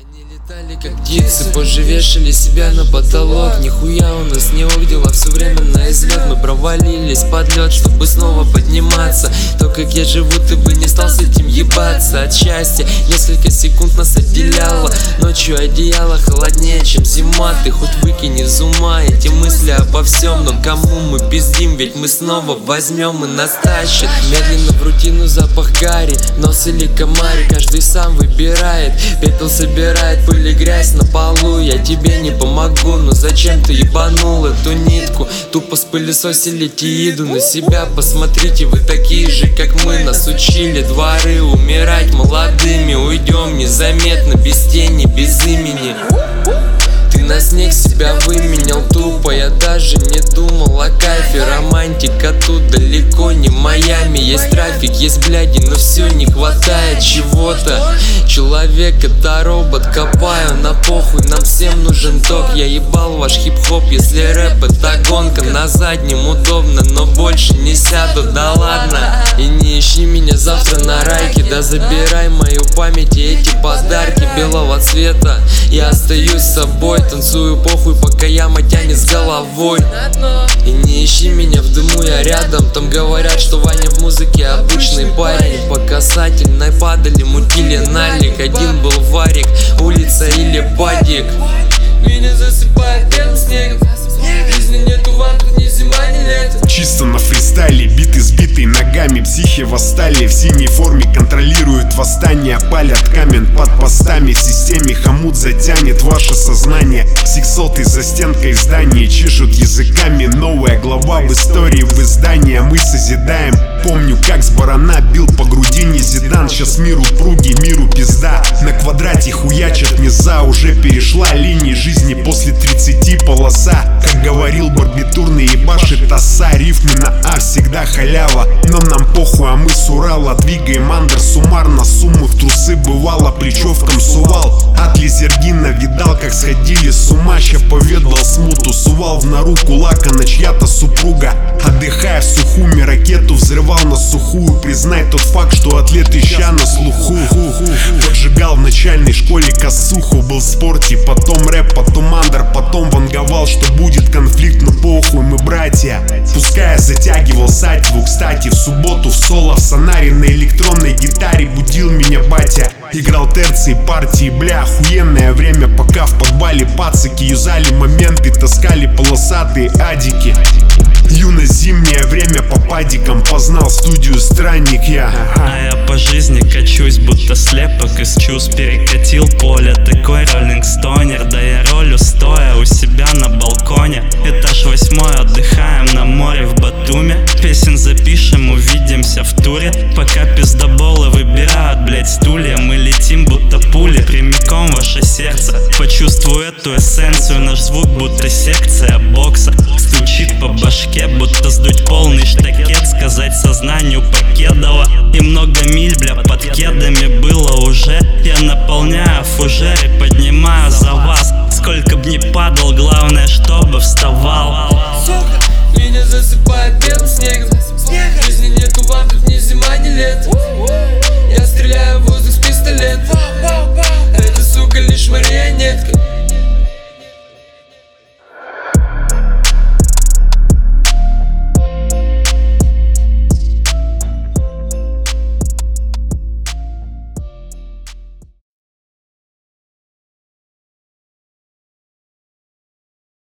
Они летали как птицы, позже вешали себя на потолок. Нихуя у нас не ок, дела все время на излет. Мы провалились под лед, чтобы снова подниматься. То, как я живу, ты бы не стал с этим ебаться. От счастья несколько секунд нас отделяло. Ночью одеяло холоднее, чем зима. Ты хоть выкинь из ума эти мысли обо всем. Но кому мы пиздим, ведь мы снова возьмем и нас тащит. Медленно в рутину запах гари, нос или комарь, каждый сам выбирает. Пепел собирает пыль и грязь на полу. Я тебе не помогу, но зачем ты ебанул эту нитку? Тупо спылесосили тииду на себя. Посмотрите, вы такие же, как мы. Нас учили дворы умирать молодыми. Уйдем незаметно, без тени, без имени. Ты на снег себя выменял тупо. Я даже не думал о кайфе. Романтика тут далеко не Майами. Есть трафик, есть бляди, но все не хватает чего-то. Человек это робот, копаю на похуй. Нам всем нужен ток. Я ебал ваш хип-хоп, если рэп это гонка. На заднем удобно, но больше не сяду, да ладно. И не ищи меня завтра на райке. Да забирай мою память и эти подарки белого цвета. Я остаюсь с собой, танцую похуй, пока яма тянет с головой. И не ищи меня в дыму, я рядом. Там говорят, что Ваня в музыке обычный парень. По касательной падали, мутили налик. Один был варик, улица или падик. Меня засыпает белым снегом. В жизни нету вам, тут ни зима, ни лето. Чисто на фристайле, биты сбитые ногами. Психи восстали, в синей форме контролируют восстание. Палят камень под постами, в системе хомут затянет ваше сознание. Сексоты за стенкой здания чешут языками. Новая глава в истории в издании, мы созидаем. Помню, как с барана бил по грудине Зидан. Сейчас миру пруги, миру пизда. На квадрате хуячат низа. Уже перешла линии жизни после 30 полоса. Как говорил барбитурный, ебашит оса. Рифмы на А всегда халява. Но нам похуй, а мы с Урала двигаем андер суммарно. Суммы в трусы бывало, причевком сувал. От Лизергина видал, как сходили с ума. Ща поведал смуту, сувал в нору кулака на чья-то супруга. Отдыхая в Сухуми, ракету взрывал на сухую. Признай тот факт, что атлет ища на слуху. Поджигал в начальной школе косуху. Был в спорте, потом рэп, потом андер. Потом ванговал, что будет конфликт, но похуй, мы братья. Пускай я затягивал сатьву. Кстати, в субботу в соло в сонаре на электронной гитаре будил меня батя. Играл терции, партии, бля, охуенное время. Пока в подвале пацаки юзали моменты, таскали полосатые адики. Юно-зимнее время по падикам, познал студию странник я. А я по жизни качусь, будто слепок из чувств. Перекатил поле, такой роллингстонер. Да я ролю стоя у себя на балконе. Этаж 8, отдыхаем на море в Батуми. Песен запишем, увидимся в туре. Пока пиздоболы выбирают, блять, стулья. Мы летим, будто пули, прямиком в ваше сердце. Почувствуй эту эссенцию, наш звук будто секция бокса. Стучит по башке, будто сдуть полный штакет. Сказать сознанию покедово. И много миль, бля, под кедами было уже